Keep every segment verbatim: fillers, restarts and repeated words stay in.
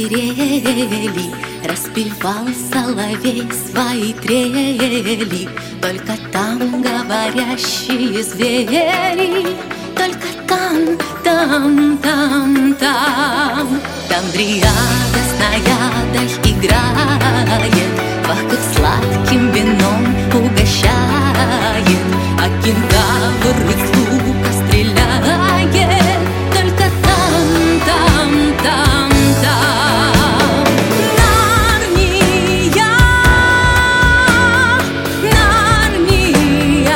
озверели, распевал соловей свои трели. Только там говорящие звери, только там, там, там, там. Там дриада с наядой играет, пахнет сладким вином угощает, а кентавр из лука стреляет. Только там, там, там, там. Нарния, Нарния,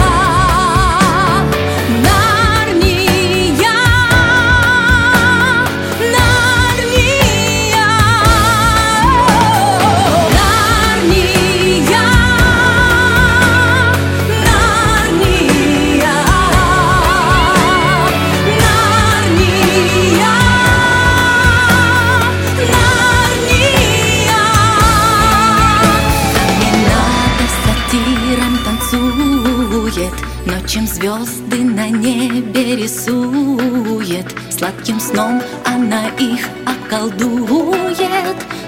Нарния, Нарния, Нарния, ночью звезды на небе рисует, сладким сном она их околдует.